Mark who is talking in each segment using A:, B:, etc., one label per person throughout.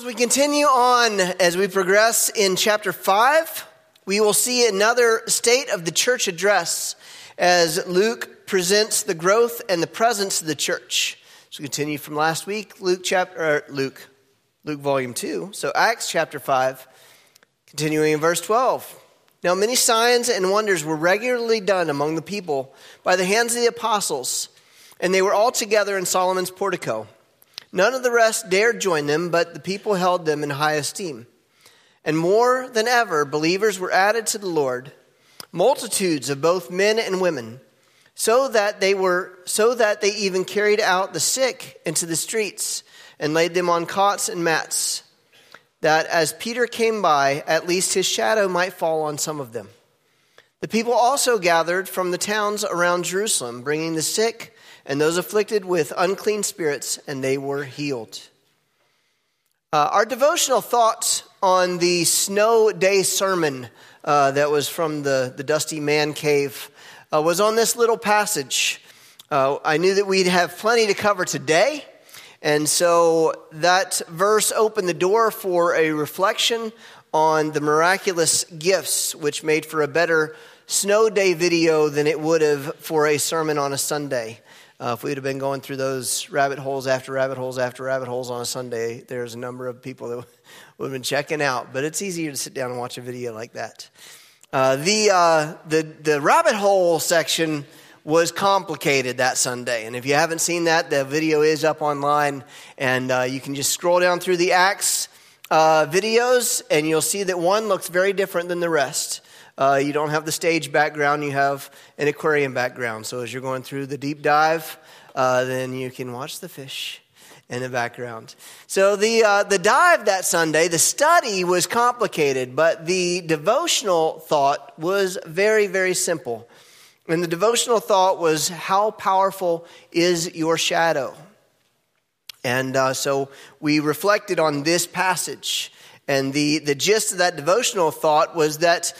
A: As we continue on, as we progress in chapter 5, we will see another state of the church address as Luke presents the growth and the presence of the church. So we continue from last week, Luke volume 2. So Acts chapter 5, continuing in verse 12. Now many signs and wonders were regularly done among the people by the hands of the apostles, and they were all together in Solomon's portico. None of the rest dared join them, but the people held them in high esteem. And more than ever, believers were added to the Lord, multitudes of both men and women, so that they even carried out the sick into the streets and laid them on cots and mats, that as Peter came by, at least his shadow might fall on some of them. The people also gathered from the towns around Jerusalem, bringing the sick and those afflicted with unclean spirits, and they were healed. Our devotional thoughts on the snow day sermon that was from the Dusty Man Cave was on this little passage. I knew that we'd have plenty to cover today, and so that verse opened the door for a reflection on the miraculous gifts, which made for a better snow day video than it would have for a sermon on a Sunday. If we would have been going through those rabbit holes after rabbit holes after rabbit holes on a Sunday, there's a number of people that would have been checking out. But it's easier to sit down and watch a video like that. The rabbit hole section was complicated that Sunday. And if you haven't seen that, the video is up online. And you can just scroll down through the Acts videos, and you'll see that one looks very different than the rest. You don't have the stage background, you have an aquarium background. So as you're going through the deep dive, then you can watch the fish in the background. So the dive that Sunday, the study was complicated, but the devotional thought was very, very simple. And the devotional thought was, how powerful is your shadow? And so we reflected on this passage. And the gist of that devotional thought was that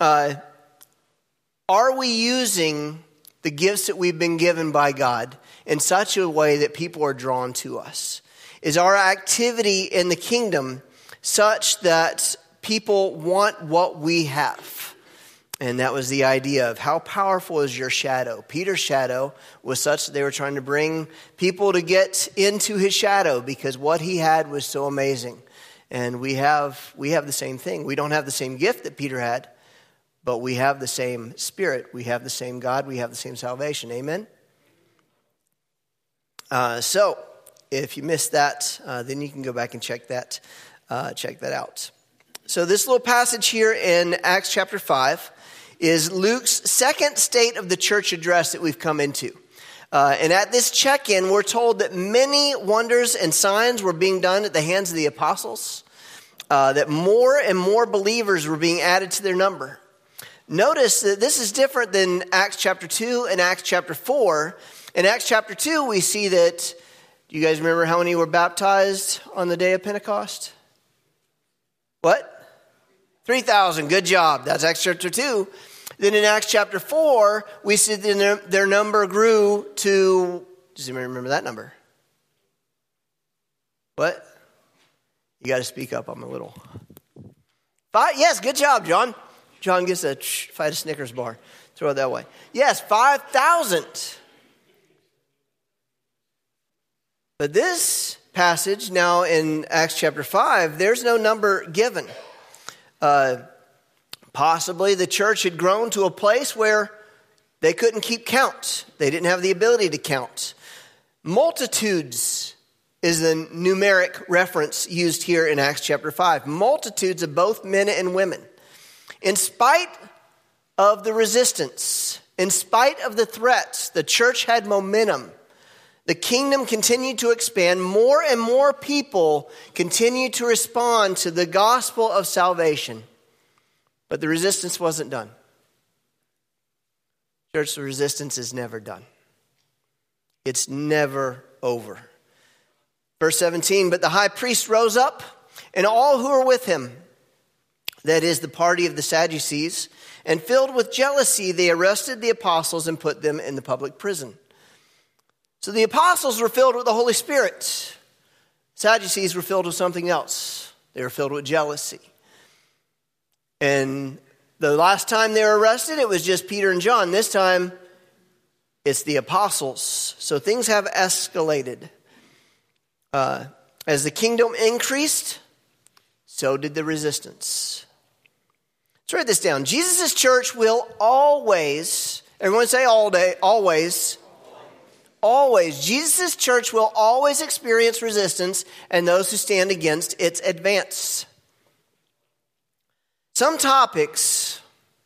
A: are we using the gifts that we've been given by God in such a way that people are drawn to us? Is our activity in the kingdom such that people want what we have? And that was the idea of how powerful is your shadow. Peter's shadow was such that they were trying to bring people to get into his shadow because what he had was so amazing. And we have the same thing. We don't have the same gift that Peter had, but we have the same Spirit. We have the same God. We have the same salvation. Amen? So, if you missed that, then you can go back and check that out. So this little passage here in Acts chapter 5 is Luke's second state of the church address that we've come into. And at this check-in, we're told that many wonders and signs were being done at the hands of the apostles, that more and more believers were being added to their number. Notice that this is different than Acts chapter 2 and Acts chapter 4. In Acts chapter 2, we see that, do you guys remember how many were baptized on the day of Pentecost? What? 3,000. Good job. That's Acts chapter 2. Then in Acts chapter 4, we see that their number grew to, does anybody remember that number? What? You got to speak up. I'm a little. 5? Yes, good job, John. John gets a Snickers bar. Throw it that way. Yes, 5,000. But this passage now in Acts chapter 5, there's no number given. Possibly the church had grown to a place where they couldn't keep count. They didn't have the ability to count. Multitudes is the numeric reference used here in Acts chapter 5. Multitudes of both men and women. In spite of the resistance, in spite of the threats, the church had momentum. The kingdom continued to expand. More and more people continued to respond to the gospel of salvation. But the resistance wasn't done. Church, the resistance is never done. It's never over. Verse 17, but the high priest rose up, and all who were with him, that is the party of the Sadducees, and filled with jealousy, they arrested the apostles and put them in the public prison. So the apostles were filled with the Holy Spirit. Sadducees were filled with something else. They were filled with jealousy. And the last time they were arrested, it was just Peter and John. This time, it's the apostles. So things have escalated. As the kingdom increased, so did the resistance. Let's write this down. Jesus' church will always, everyone say all day, always. Always. Jesus' church will always experience resistance and those who stand against its advance. Some topics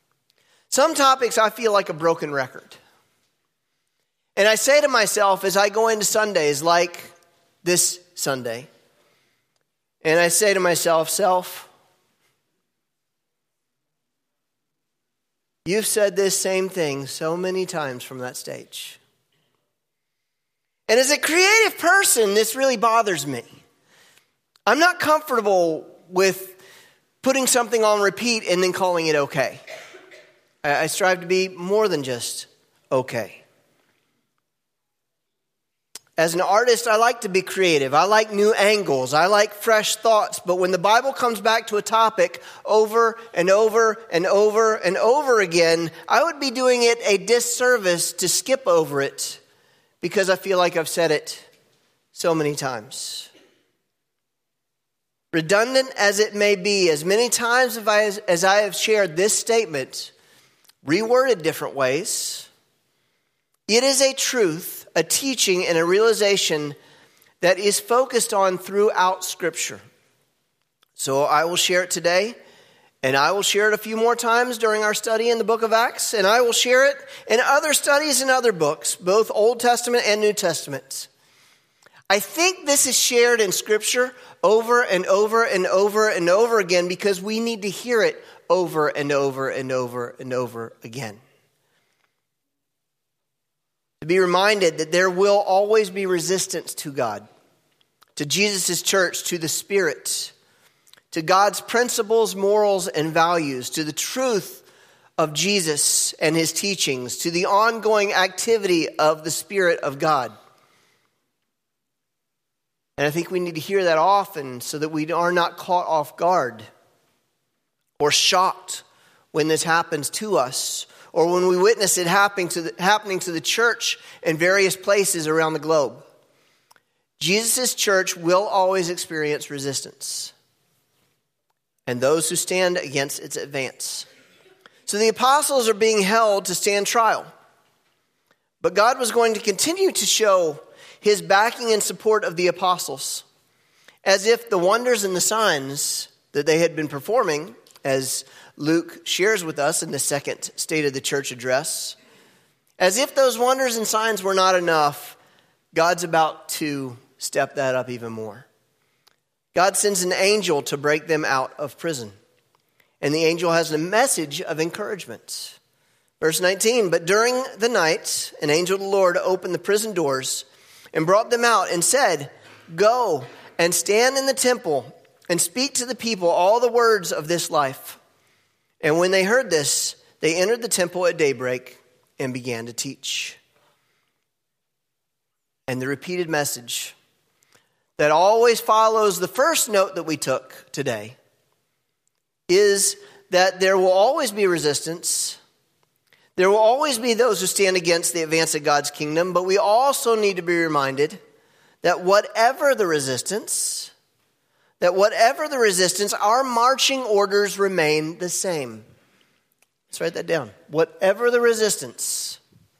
A: I feel like a broken record. And I say to myself as I go into Sundays like this Sunday, and I say to myself, self, you've said this same thing so many times from that stage. And as a creative person, this really bothers me. I'm not comfortable with putting something on repeat and then calling it okay. I strive to be more than just okay. As an artist, I like to be creative. I like new angles. I like fresh thoughts. But when the Bible comes back to a topic over and over and over and over again, I would be doing it a disservice to skip over it because I feel like I've said it so many times. Redundant as it may be, as many times as I have shared this statement, reworded different ways, it is a truth, a teaching, and a realization that is focused on throughout Scripture. So I will share it today, and I will share it a few more times during our study in the book of Acts, and I will share it in other studies in other books, both Old Testament and New Testament. I think this is shared in Scripture over and over and over and over again because we need to hear it over and over and over and over again. To be reminded that there will always be resistance to God, to Jesus' church, to the Spirit, to God's principles, morals, and values, to the truth of Jesus and his teachings, to the ongoing activity of the Spirit of God. And I think we need to hear that often so that we are not caught off guard or shocked when this happens to us or when we witness it happening to the church in various places around the globe. Jesus' church will always experience resistance and those who stand against its advance. So the apostles are being held to stand trial. But God was going to continue to show his backing and support of the apostles, as if the wonders and the signs that they had been performing, as Luke shares with us in the second State of the Church address, as if those wonders and signs were not enough, God's about to step that up even more. God sends an angel to break them out of prison, and the angel has a message of encouragement. Verse 19, but during the night, an angel of the Lord opened the prison doors and brought them out and said, go and stand in the temple and speak to the people all the words of this life. And when they heard this, they entered the temple at daybreak and began to teach. And the repeated message that always follows the first note that we took today is that there will always be resistance. There will always be those who stand against the advance of God's kingdom, but we also need to be reminded that whatever the resistance, our marching orders remain the same. Let's write that down. Whatever the resistance,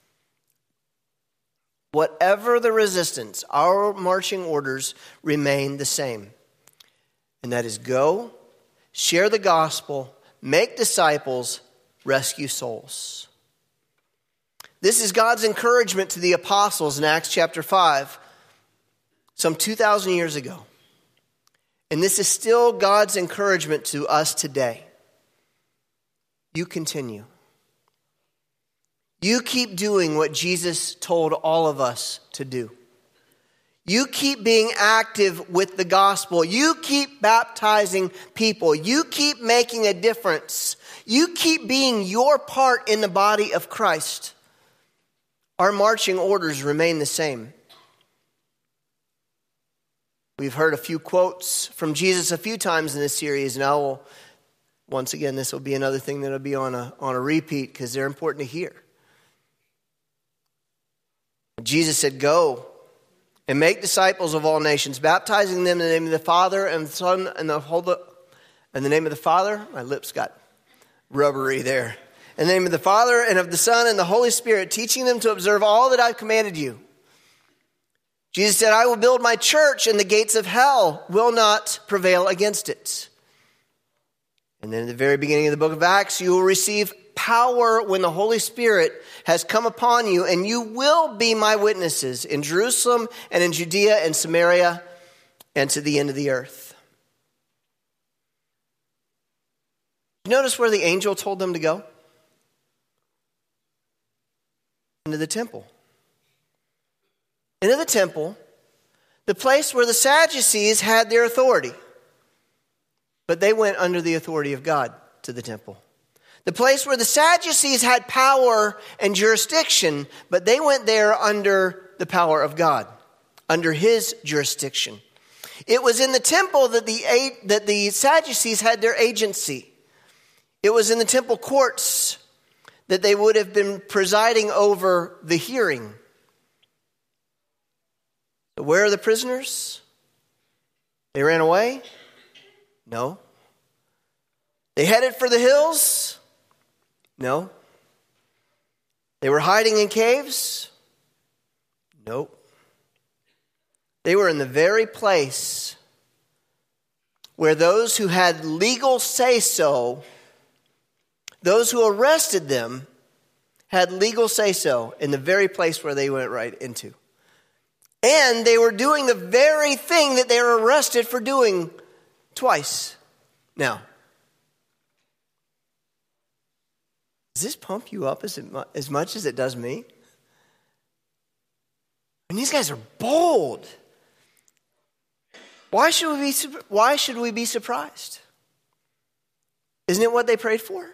A: our marching orders remain the same. And that is go, share the gospel, make disciples, rescue souls. This is God's encouragement to the apostles in Acts chapter 5, some 2,000 years ago. And this is still God's encouragement to us today. You continue. You keep doing what Jesus told all of us to do. You keep being active with the gospel. You keep baptizing people. You keep making a difference. You keep being your part in the body of Christ. Our marching orders remain the same. We've heard a few quotes from Jesus a few times in this series, and I will, once again, this will be another thing that will be on a repeat because they're important to hear. Jesus said, "Go and make disciples of all nations, baptizing them in the name of the Father and the Son and in the name of the Father." My lips got rubbery there. "In the name of the Father and of the Son and the Holy Spirit, teaching them to observe all that I've commanded you." Jesus said, "I will build my church, and the gates of hell will not prevail against it." And then in the very beginning of the book of Acts, you will receive power when the Holy Spirit has come upon you, and you will be my witnesses in Jerusalem and in Judea and Samaria and to the end of the earth. Notice where the angel told them to go? Into the temple. Into the temple, the place where the Sadducees had their authority. But they went under the authority of God to the temple. The place where the Sadducees had power and jurisdiction, but they went there under the power of God, under his jurisdiction. It was in the temple that the Sadducees had their agency. It was in the temple courts that they would have been presiding over the hearing. So where are the prisoners? They ran away? No. They headed for the hills? No. They were hiding in caves? Nope. They were in the very place where those who had legal say-so, those who arrested them, had legal say-so in the very place where they went right into. And they were doing the very thing that they were arrested for doing twice. Now, does this pump you up as much as it does me? And these guys are bold. Why should we be surprised? Isn't it what they prayed for?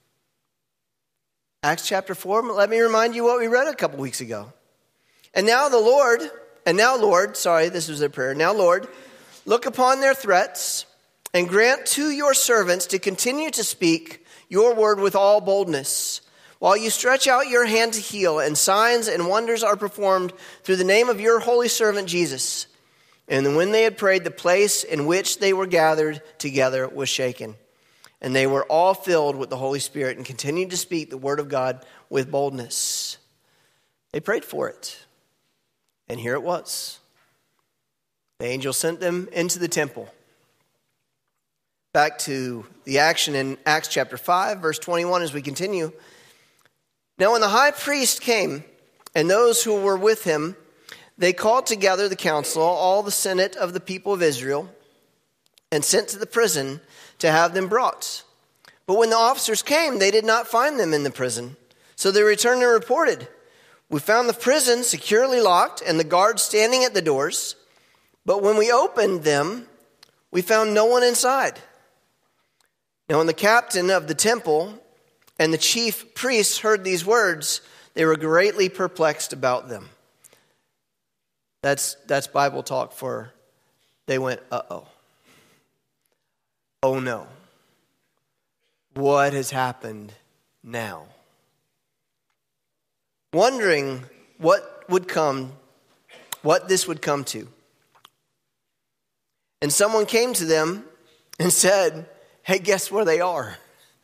A: Acts chapter 4, let me remind you what we read a couple weeks ago. Now, Lord, this was their prayer. "Now, Lord, look upon their threats and grant to your servants to continue to speak your word with all boldness, while you stretch out your hand to heal, and signs and wonders are performed through the name of your holy servant Jesus." And when they had prayed, the place in which they were gathered together was shaken. And they were all filled with the Holy Spirit and continued to speak the word of God with boldness. They prayed for it. And here it was. The angel sent them into the temple. Back to the action in Acts chapter 5, verse 21 as we continue. "Now when the high priest came, and those who were with him, they called together the council, all the senate of the people of Israel, and sent to the prison to have them brought. But when the officers came, they did not find them in the prison. So they returned and reported, 'We found the prison securely locked and the guards standing at the doors. But when we opened them, we found no one inside.' Now when the captain of the temple and the chief priests heard these words, they were greatly perplexed about them." That's Bible talk for they went, uh-oh. Oh no. What has happened now? Wondering what this would come to. And someone came to them and said, "Hey, guess where they are?"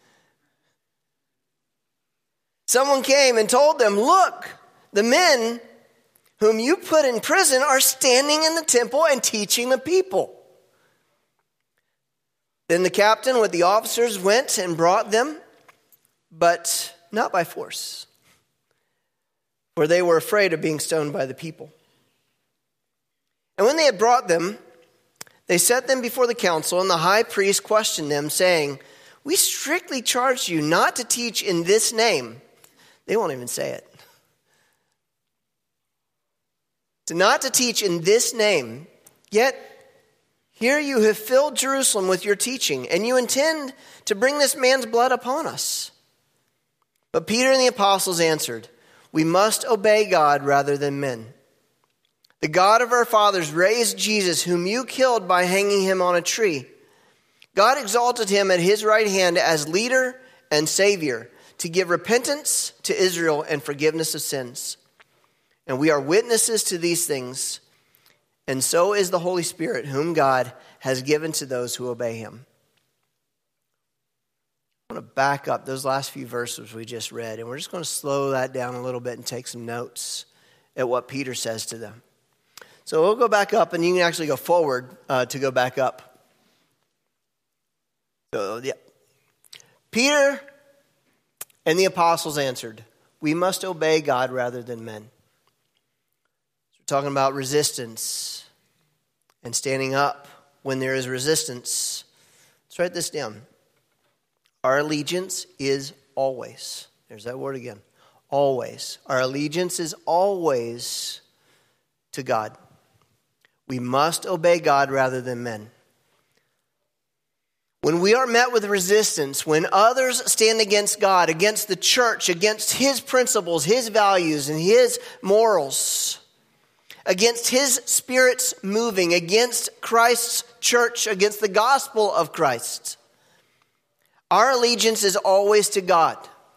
A: Someone came and told them, "Look, the men whom you put in prison are standing in the temple and teaching the people." Then the captain with the officers went and brought them, but not by force, for they were afraid of being stoned by the people. And when they had brought them, they set them before the council, and the high priest questioned them, saying, "We strictly charged you not to teach in this name." They won't even say it. "Not to teach in this name, yet here you have filled Jerusalem with your teaching, and you intend to bring this man's blood upon us." But Peter and the apostles answered, "We must obey God rather than men. The God of our fathers raised Jesus, whom you killed by hanging him on a tree. God exalted him at his right hand as leader and Savior, to give repentance to Israel and forgiveness of sins. And we are witnesses to these things, and so is the Holy Spirit, whom God has given to those who obey him. I want to back up those last few verses we just read, and we're just going to slow that down a little bit and take some notes at what Peter says to them. So we'll go back up, and you can actually go forward to go back up. So, yeah. Peter and the apostles answered, "We must obey God rather than men." So we're talking about resistance and standing up when there is resistance. Let's write this down. Our allegiance is always, there's that word again, always. Our allegiance is always to God. We must obey God rather than men. When we are met with resistance, when others stand against God, against the church, against his principles, his values, and his morals, against his Spirit's moving, against Christ's church, against the gospel of Christ, our allegiance is always to God.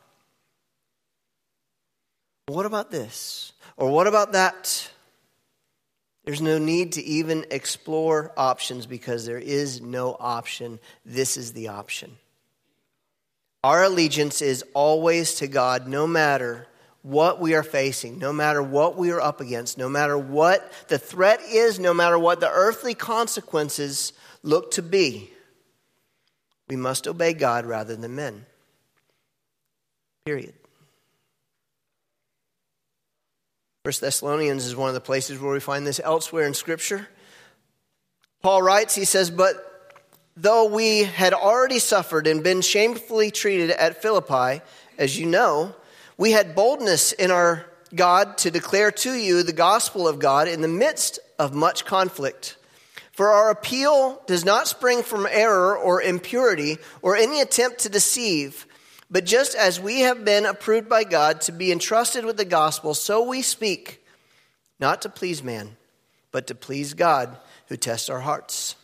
A: What about this? Or what about that? There's no need to even explore options because there is no option. This is the option. Our allegiance is always to God, no matter what we are facing, no matter what we are up against, no matter what the threat is, no matter what the earthly consequences look to be. We must obey God rather than men. Period. 1 Thessalonians is one of the places where we find this elsewhere in Scripture. Paul writes, he says, "But though we had already suffered and been shamefully treated at Philippi, as you know, we had boldness in our God to declare to you the gospel of God in the midst of much conflict. For our appeal does not spring from error or impurity or any attempt to deceive, but just as we have been approved by God to be entrusted with the gospel, so we speak, not to please man, but to please God who tests our hearts."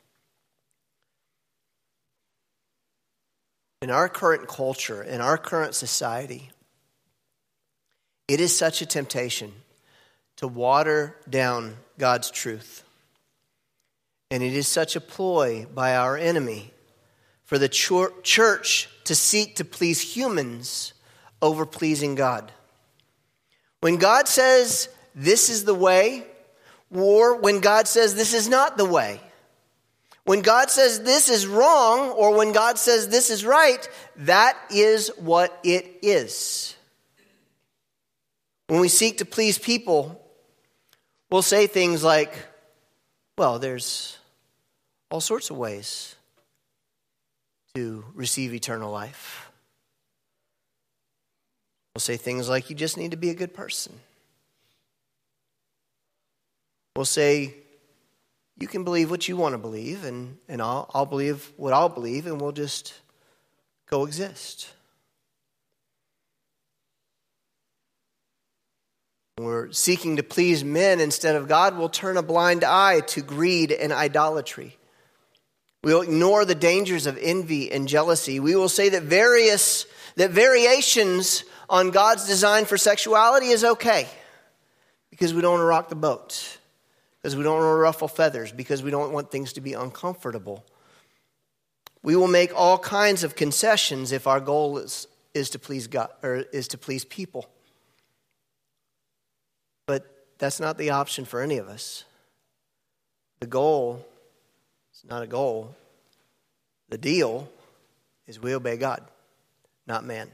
A: In our current culture, in our current society, it is such a temptation to water down God's truth. And it is such a ploy by our enemy for the church to seek to please humans over pleasing God. When God says this is the way, or when God says this is not the way, when God says this is wrong, or when God says this is right, that is what it is. When we seek to please people, we'll say things like, well, there's all sorts of ways to receive eternal life. We'll say things like, you just need to be a good person. We'll say, you can believe what you want to believe, and I'll believe what I'll believe, and we'll just coexist. When we're seeking to please men instead of God, we'll turn a blind eye to greed and idolatry. We'll ignore the dangers of envy and jealousy. We will say that variations on God's design for sexuality is okay because we don't want to rock the boat, because we don't want to ruffle feathers, because we don't want things to be uncomfortable. We will make all kinds of concessions if our goal is to please God or is to please people. But that's not the option for any of us. The goal is not a goal. The deal is we obey God, not man.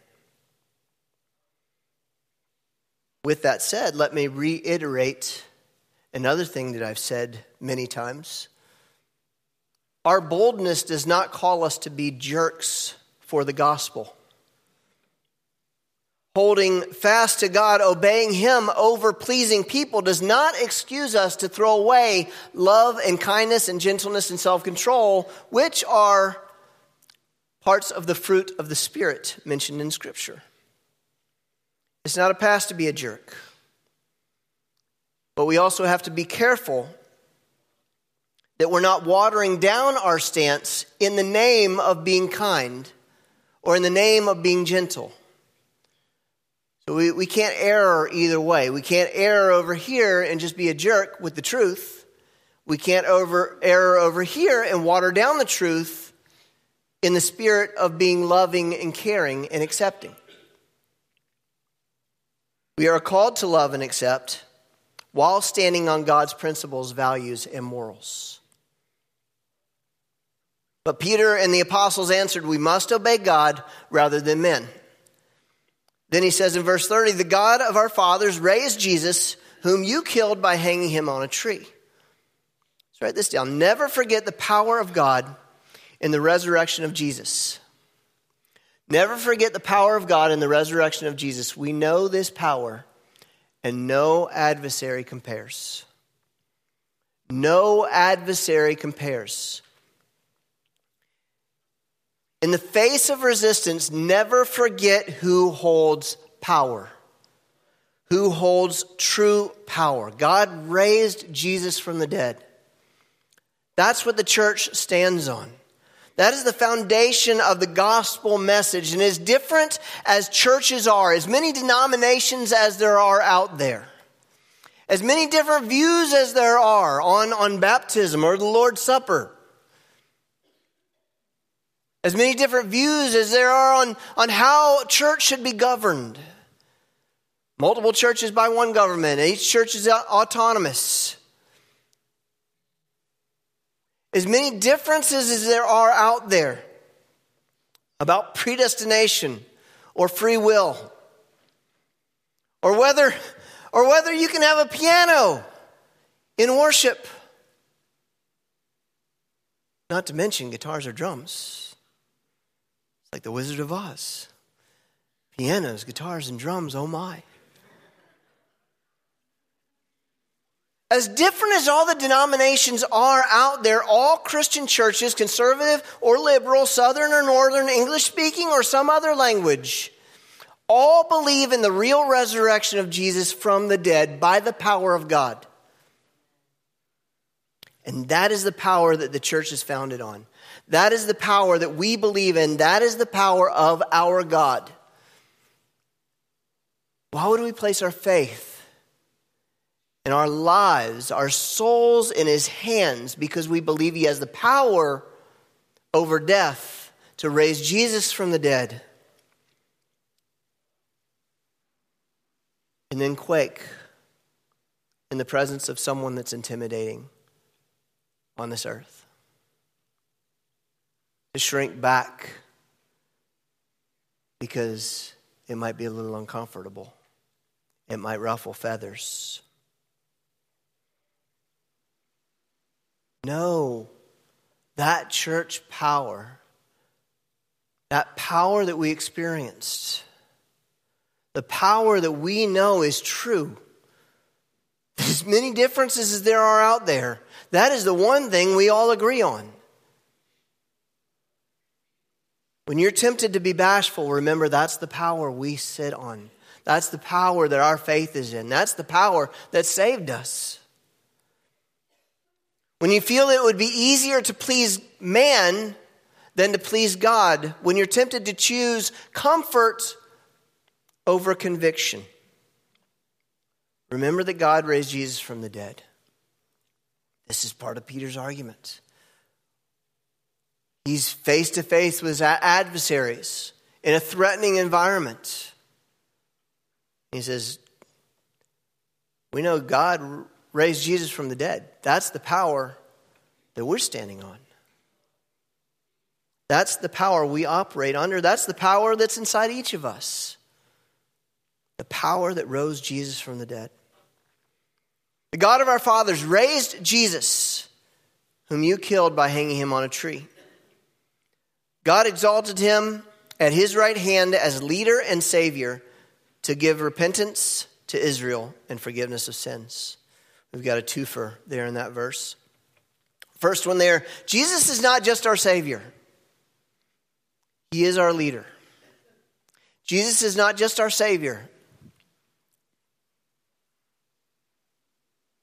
A: With that said, let me reiterate another thing that I've said many times. Our boldness does not call us to be jerks for the gospel. Holding fast to God, obeying Him over pleasing people does not excuse us to throw away love and kindness and gentleness and self-control, which are parts of the fruit of the Spirit mentioned in Scripture. It's not a pass to be a jerk. But we also have to be careful that we're not watering down our stance in the name of being kind or in the name of being gentle. So we can't err either way. We can't err over here and just be a jerk with the truth. We can't err over here and water down the truth in the spirit of being loving and caring and accepting. We are called to love and accept while standing on God's principles, values, and morals. But Peter and the apostles answered, we must obey God rather than men. Then he says in verse 30, the God of our fathers raised Jesus, whom you killed by hanging him on a tree. Let's write this down. Never forget the power of God in the resurrection of Jesus. Never forget the power of God in the resurrection of Jesus. We know this power, and no adversary compares. No adversary compares. In the face of resistance, never forget who holds power. Who holds true power. God raised Jesus from the dead. That's what the church stands on. That is the foundation of the gospel message. And as different as churches are, as many denominations as there are out there, as many different views as there are on baptism or the Lord's Supper, as many different views as there are on how church should be governed. Multiple churches by one government. Each church is autonomous. As many differences as there are out there about predestination or free will, or whether you can have a piano in worship, not to mention guitars or drums. It's like the Wizard of Oz. Pianos, guitars, and drums, oh my. As different as all the denominations are out there, all Christian churches, conservative or liberal, southern or northern, English speaking or some other language, all believe in the real resurrection of Jesus from the dead by the power of God. And that is the power that the church is founded on. That is the power that we believe in. That is the power of our God. Why would we place our faith and our lives, our souls in His hands? Because we believe He has the power over death to raise Jesus from the dead. And then quake in the presence of someone that's intimidating on this earth. To shrink back because it might be a little uncomfortable. It might ruffle feathers. No, that church power, that power that we experienced, the power that we know is true. As many differences as there are out there, that is the one thing we all agree on. When you're tempted to be bashful, remember that's the power we sit on. That's the power that our faith is in. That's the power that saved us. When you feel it would be easier to please man than to please God, when you're tempted to choose comfort over conviction, remember that God raised Jesus from the dead. This is part of Peter's argument. He's face to face with his adversaries in a threatening environment. He says, we know God raised Jesus from the dead. That's the power that we're standing on. That's the power we operate under. That's the power that's inside each of us. The power that rose Jesus from the dead. The God of our fathers raised Jesus, whom you killed by hanging him on a tree. God exalted him at his right hand as leader and savior to give repentance to Israel and forgiveness of sins. We've got a twofer there in that verse. First one there, Jesus is not just our savior. He is our leader. Jesus is not just our savior.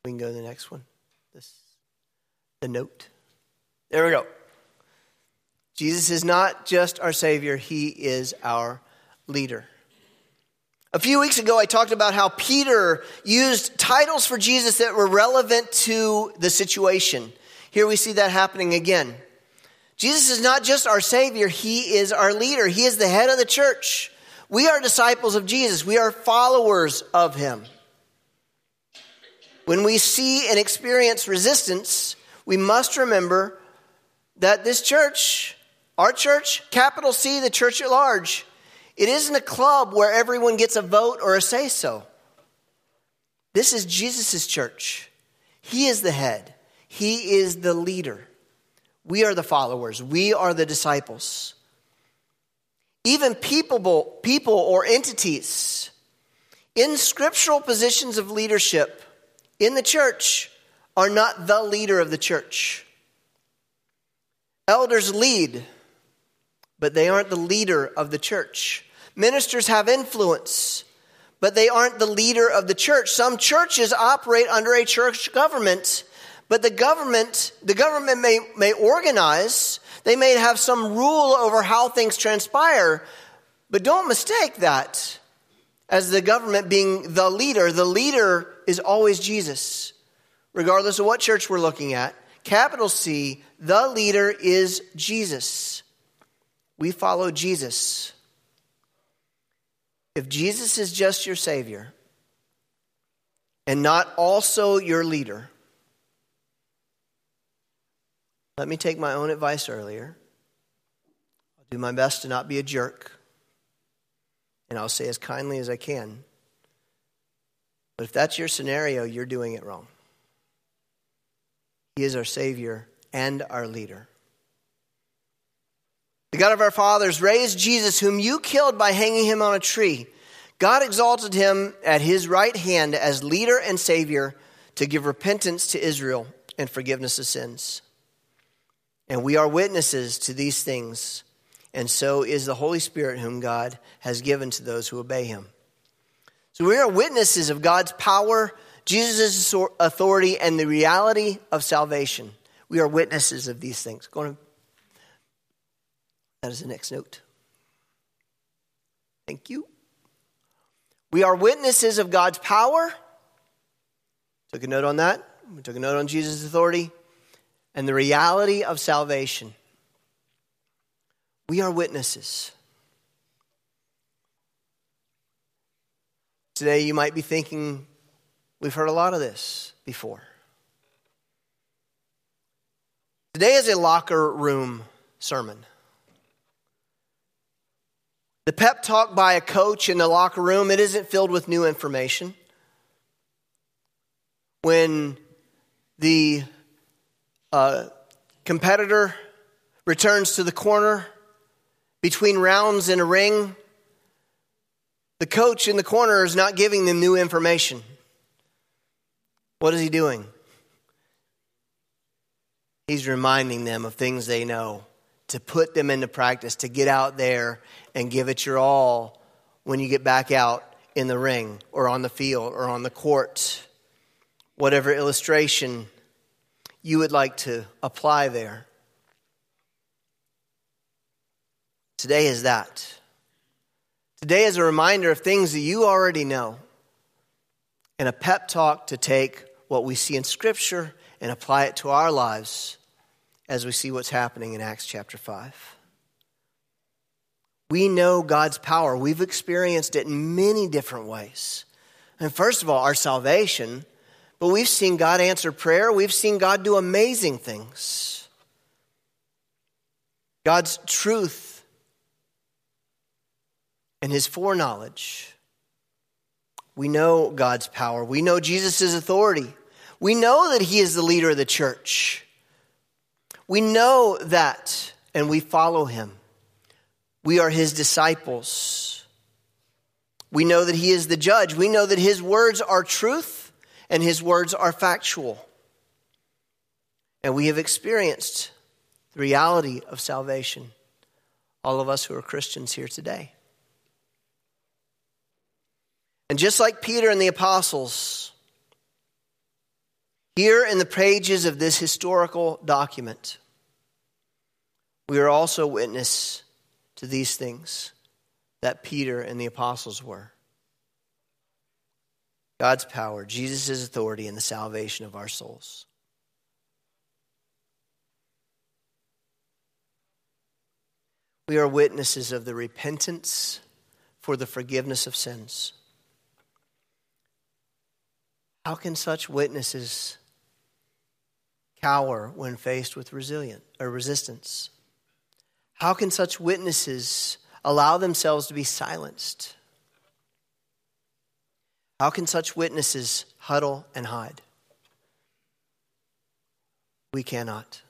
A: We can go to the next one. The note. There we go. Jesus is not just our Savior. He is our leader. A few weeks ago, I talked about how Peter used titles for Jesus that were relevant to the situation. Here we see that happening again. Jesus is not just our Savior. He is our leader. He is the head of the church. We are disciples of Jesus. We are followers of him. When we see and experience resistance, we must remember that this church, our church, capital C, the church at large, it isn't a club where everyone gets a vote or a say-so. This is Jesus' church. He is the head. He is the leader. We are the followers. We are the disciples. Even people or entities in scriptural positions of leadership in the church are not the leader of the church. Elders lead, but they aren't the leader of the church. Ministers have influence, but they aren't the leader of the church. Some churches operate under a church government, but the government may organize. They may have some rule over how things transpire, but don't mistake that as the government being the leader. The leader is always Jesus, regardless of what church we're looking at. Capital C, the leader is Jesus. We follow Jesus. If Jesus is just your Savior and not also your leader, let me take my own advice earlier. I'll do my best to not be a jerk, and I'll say as kindly as I can. But if that's your scenario, you're doing it wrong. He is our Savior and our leader. The God of our fathers raised Jesus, whom you killed by hanging him on a tree. God exalted him at his right hand as leader and Savior to give repentance to Israel and forgiveness of sins. And we are witnesses to these things, and so is the Holy Spirit whom God has given to those who obey him. So we are witnesses of God's power, Jesus' authority, and the reality of salvation. We are witnesses of these things. That is the next note. Thank you. We are witnesses of God's power. Took a note on that. We took a note on Jesus' authority and the reality of salvation. We are witnesses. Today you might be thinking, we've heard a lot of this before. Today is a locker room sermon. The pep talk by a coach in the locker room, it isn't filled with new information. When the competitor returns to the corner between rounds in a ring, the coach in the corner is not giving them new information. What is he doing? He's reminding them of things they know, to put them into practice, to get out there and give it your all when you get back out in the ring or on the field or on the court. Whatever illustration you would like to apply there. Today is that. Today is a reminder of things that you already know, and a pep talk to take what we see in Scripture and apply it to our lives as we see what's happening in Acts chapter 5. We know God's power. We've experienced it in many different ways. And first of all, our salvation, but we've seen God answer prayer. We've seen God do amazing things. God's truth and his foreknowledge. We know God's power. We know Jesus' authority. We know that he is the leader of the church. We know that, and we follow him. We are his disciples. We know that he is the judge. We know that his words are truth and his words are factual. And we have experienced the reality of salvation, all of us who are Christians here today. And just like Peter and the apostles, Here in the pages of this historical document, we are also witness to these things that Peter and the apostles were. God's power, Jesus' authority, and the salvation of our souls. We are witnesses of the repentance for the forgiveness of sins. How can such witnesses cower when faced with resistance? How can such witnesses allow themselves to be silenced? How can such witnesses huddle and hide? We cannot.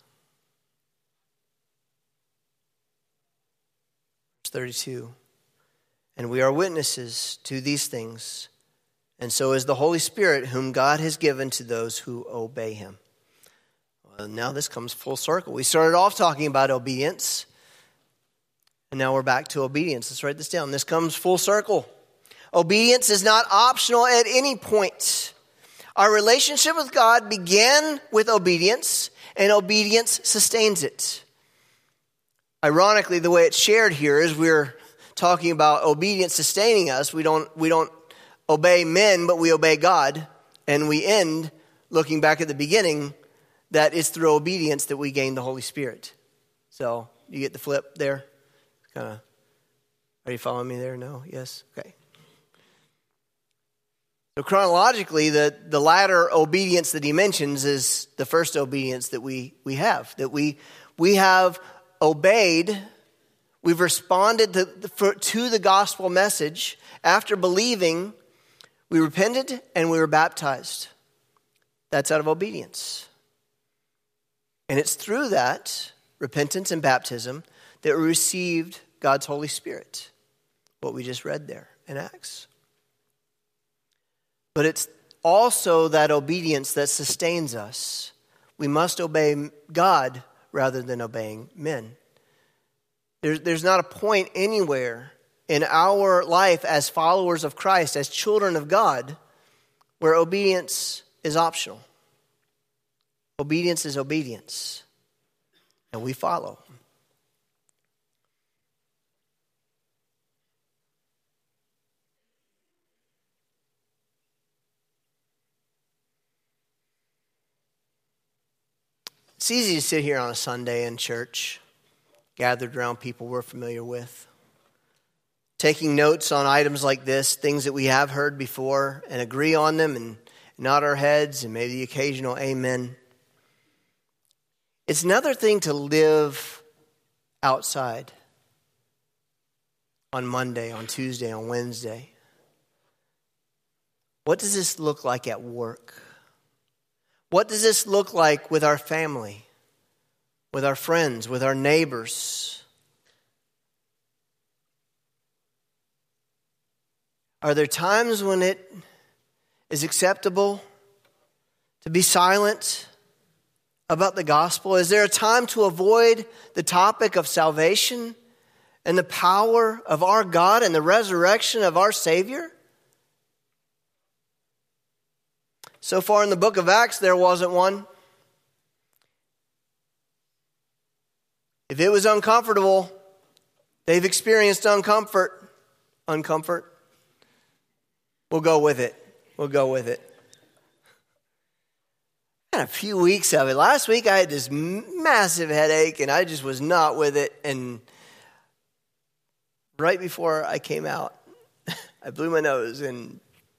A: Verse 32. And we are witnesses to these things, and so is the Holy Spirit, whom God has given to those who obey him. Well, now this comes full circle. We started off talking about obedience, and now we're back to obedience. Let's write this down. This comes full circle. Obedience is not optional at any point. Our relationship with God began with obedience, and obedience sustains it. Ironically, the way it's shared here is we're talking about obedience sustaining us. We don't obey men, but we obey God. And we end looking back at the beginning, that it's through obedience that we gain the Holy Spirit. So you get the flip there? Are you following me there? No? Yes? Okay. So chronologically, the latter obedience that he mentions is the first obedience that we have. That we have obeyed. We've responded to the gospel message. After believing, we repented and we were baptized. That's out of obedience. And it's through that, repentance and baptism, that we received God's Holy Spirit. What we just read there in Acts. But it's also that obedience that sustains us. We must obey God rather than obeying men. There's not a point anywhere in our life as followers of Christ, as children of God, where obedience is optional. Obedience is obedience, and we follow. It's easy to sit here on a Sunday in church, gathered around people we're familiar with, taking notes on items like this, things that we have heard before, and agree on them and nod our heads and maybe the occasional amen. It's another thing to live outside on Monday, on Tuesday, on Wednesday. What does this look like at work? What does this look like with our family, with our friends, with our neighbors? Are there times when it is acceptable to be silent about the gospel? Is there a time to avoid the topic of salvation and the power of our God and the resurrection of our Savior? So far in the book of Acts, there wasn't one. If it was uncomfortable, they've experienced uncomfort. We'll go with it. Had a few weeks of it. Last week I had this massive headache and I just was not with it. And right before I came out, I blew my nose and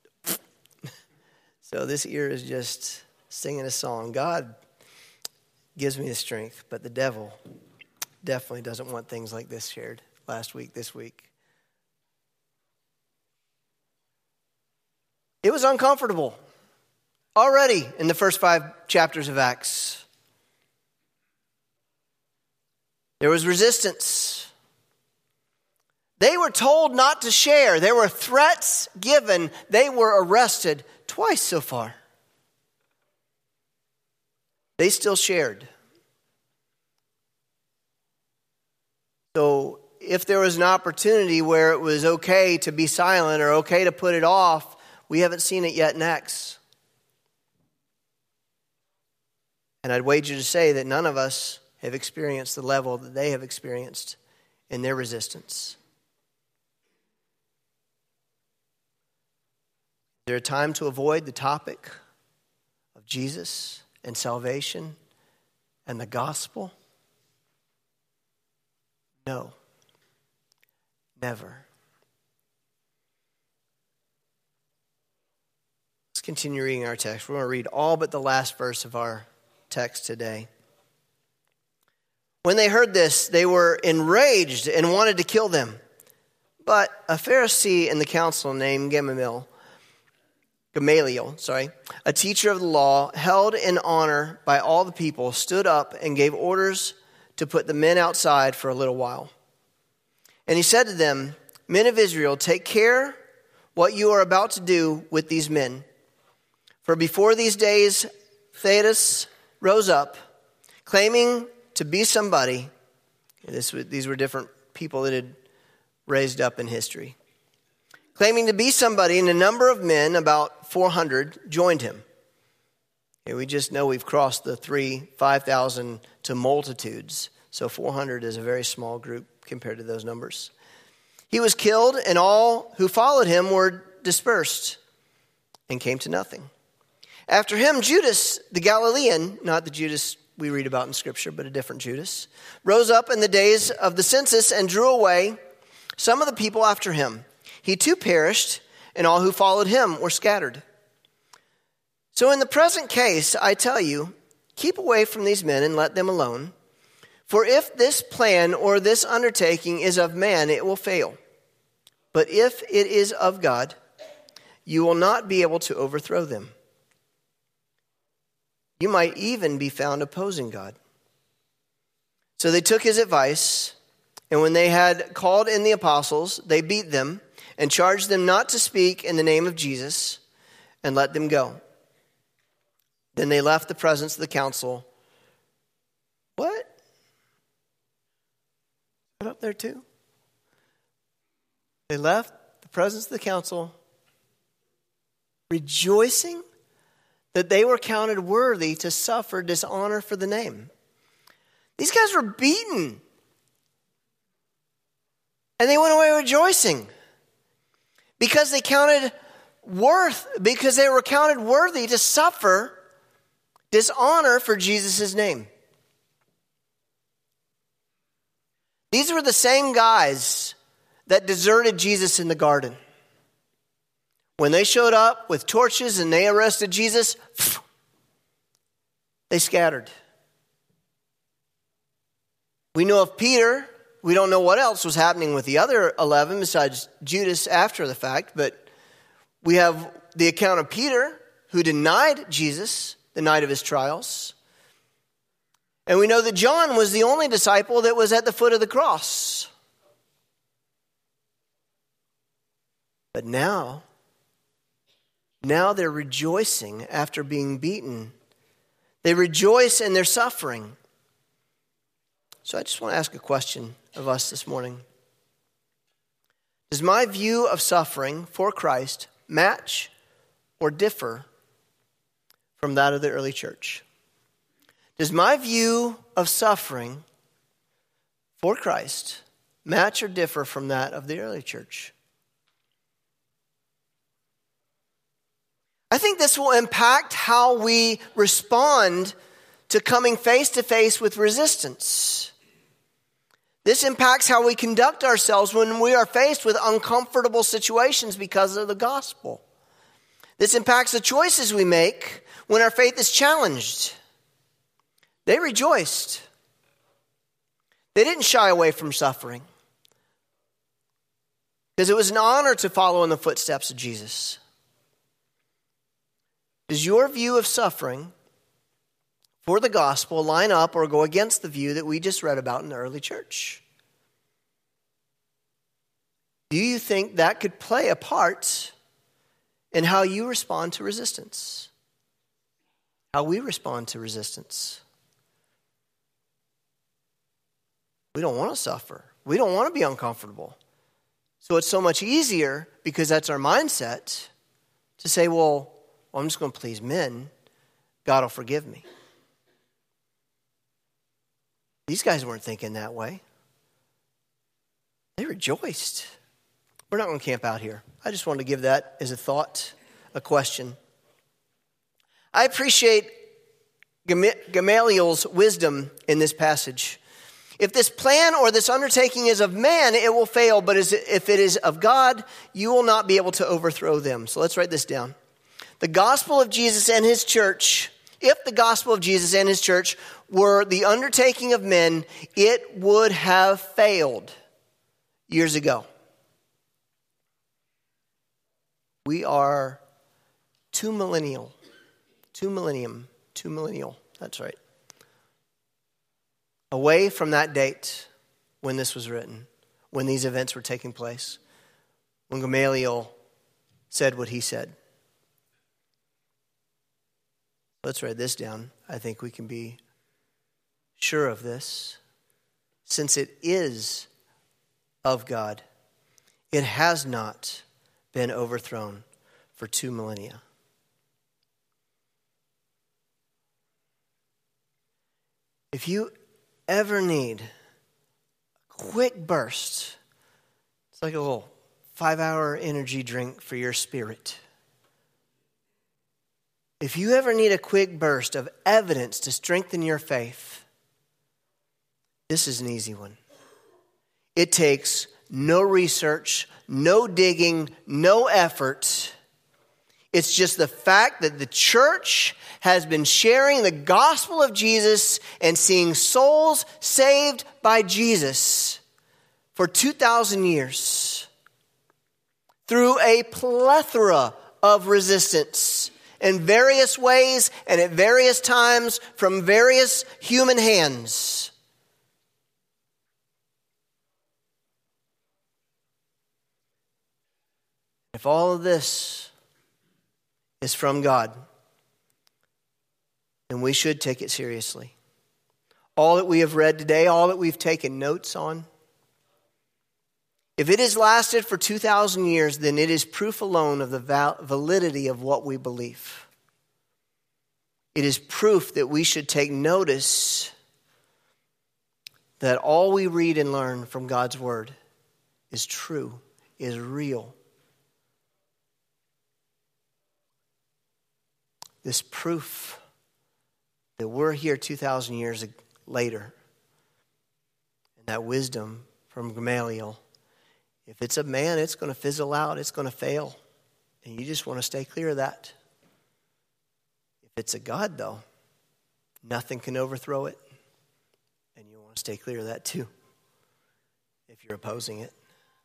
A: so this ear is just singing a song. God gives me the strength, but the devil definitely doesn't want things like this shared last week, this week. It was uncomfortable already in the first 5 chapters of Acts. There was resistance. They were told not to share. There were threats given. They were arrested twice so far. They still shared. So if there was an opportunity where it was okay to be silent or okay to put it off, we haven't seen it yet in Acts. And I'd wager to say that none of us have experienced the level that they have experienced in their resistance. Is there a time to avoid the topic of Jesus and salvation and the gospel? No. Never. Let's continue reading our text. We're going to read all but the last verse of our text today. When they heard this, they were enraged and wanted to kill them. But a Pharisee in the council named Gamaliel, a teacher of the law, held in honor by all the people, stood up and gave orders to put the men outside for a little while. And he said to them, "Men of Israel, take care what you are about to do with these men. For before these days, Theudas rose up, claiming to be somebody." These were different people that had raised up in history. Claiming to be somebody, and a number of men, about 400, joined him. Okay, we just know we've crossed the 5,000 to multitudes. So 400 is a very small group compared to those numbers. He was killed, and all who followed him were dispersed and came to nothing. After him, Judas the Galilean, not the Judas we read about in Scripture, but a different Judas, rose up in the days of the census and drew away some of the people after him. He too perished, and all who followed him were scattered. So in the present case, I tell you, keep away from these men and let them alone. For if this plan or this undertaking is of man, it will fail. But if it is of God, you will not be able to overthrow them. You might even be found opposing God. So they took his advice, and when they had called in the apostles, they beat them and charged them not to speak in the name of Jesus, and let them go. Then they left the presence of the council. What? Put up there too? They left the presence of the council, rejoicing that they were counted worthy to suffer dishonor for the name. These guys were beaten, and they went away rejoicing because they were counted worthy to suffer dishonor for Jesus' name. These were the same guys that deserted Jesus in the garden. When they showed up with torches and they arrested Jesus, they scattered. We know of Peter. We don't know what else was happening with the other 11 besides Judas after the fact, but we have the account of Peter who denied Jesus the night of his trials. And we know that John was the only disciple that was at the foot of the cross. But now they're rejoicing after being beaten. They rejoice in their suffering. So I just want to ask a question of us this morning. Does my view of suffering for Christ match or differ from that of the early church? Does my view of suffering for Christ match or differ from that of the early church? I think this will impact how we respond to coming face to face with resistance. This impacts how we conduct ourselves when we are faced with uncomfortable situations because of the gospel. This impacts the choices we make when our faith is challenged. They rejoiced. They didn't shy away from suffering because it was an honor to follow in the footsteps of Jesus. Does your view of suffering for the gospel line up or go against the view that we just read about in the early church? Do you think that could play a part in how you respond to resistance? How we respond to resistance? We don't want to suffer. We don't want to be uncomfortable. So it's so much easier, because that's our mindset, to say, well, I'm just going to please men. God will forgive me. These guys weren't thinking that way. They rejoiced. We're not going to camp out here. I just wanted to give that as a thought, a question. I appreciate Gamaliel's wisdom in this passage. If this plan or this undertaking is of man, it will fail. But if it is of God, you will not be able to overthrow them. So let's write this down. The gospel of Jesus and his church, if the gospel of Jesus and his church were the undertaking of men, it would have failed years ago. We are two millennial, that's right, away from that date when this was written, when these events were taking place, when Gamaliel said what he said. Let's write this down. I think we can be sure of this. Since it is of God, it has not been overthrown for 2 millennia. If you ever need a quick burst, it's like a little 5-hour energy drink for your spirit. If you ever need a quick burst of evidence to strengthen your faith, this is an easy one. It takes no research, no digging, no effort. It's just the fact that the church has been sharing the gospel of Jesus and seeing souls saved by Jesus for 2,000 years through a plethora of resistance in various ways and at various times from various human hands. If all of this is from God, then we should take it seriously. All that we have read today, all that we've taken notes on, if it has lasted for 2,000 years, then it is proof alone of the validity of what we believe. It is proof that we should take notice that all we read and learn from God's word is true, is real. This proof that we're here 2,000 years later, and that wisdom from Gamaliel, if it's a man, it's going to fizzle out, it's going to fail, and you just want to stay clear of that. If it's a God, though, nothing can overthrow it, and you want to stay clear of that too, if you're opposing it.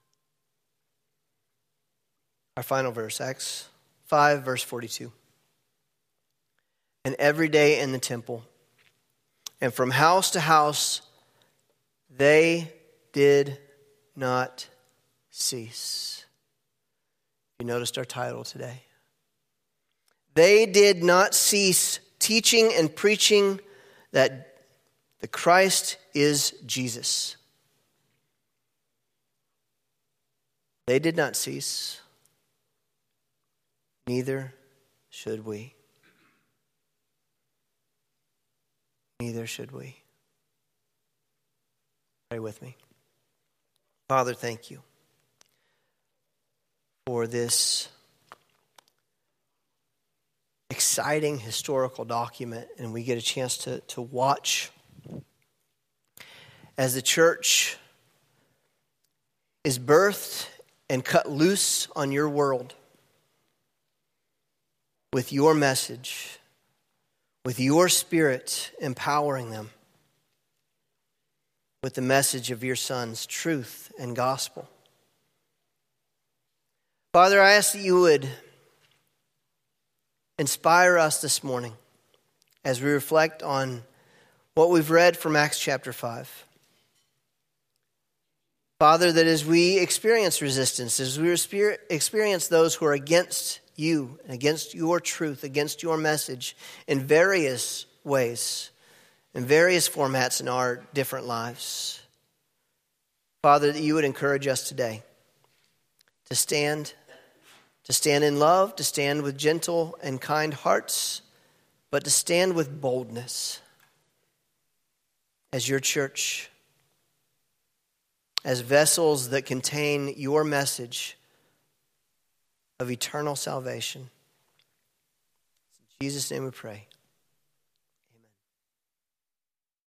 A: Our final verse, Acts 5, verse 42. And every day in the temple, and from house to house, they did not cease. You noticed our title today. They did not cease teaching and preaching that the Christ is Jesus. They did not cease. Neither should we. Neither should we. Pray with me. Father, thank you for this exciting historical document, and we get a chance to watch as the church is birthed and cut loose on your world with your message, with your Spirit empowering them with the message of your Son's truth and gospel. Father, I ask that you would inspire us this morning as we reflect on what we've read from Acts chapter 5. Father, that as we experience resistance, as we experience those who are against you and against your truth, against your message in various ways, in various formats in our different lives. Father, that you would encourage us today to stand in love, to stand with gentle and kind hearts, but to stand with boldness. as your church, as vessels that contain your message of eternal salvation. In Jesus' name we pray.